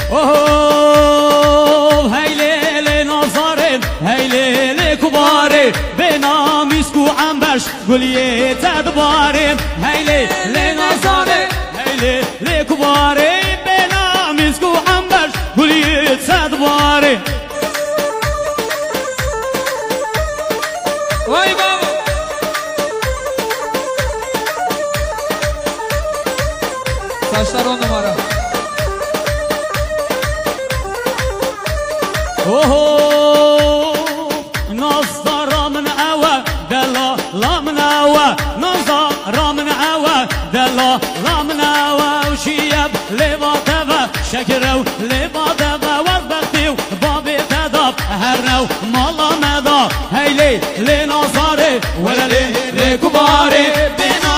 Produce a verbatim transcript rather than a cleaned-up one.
اوه هیلی لنازاره هیلی لکباره بنا میسکو عنبرش گلیه تدباره هیلی لنازاره هیلی لکباره بنا میسکو عنبرش گلیه تدباره وای بابا ساشتر اون نماره اوه نظر من اوا دلا لا من اوا نظر من اوا دلا لا من اوا وشيب لباتوا شكروا لباتوا وبختيو بابي تداب هرنو مالا مدا هيلي لنظاري ولا لي لكباري بنا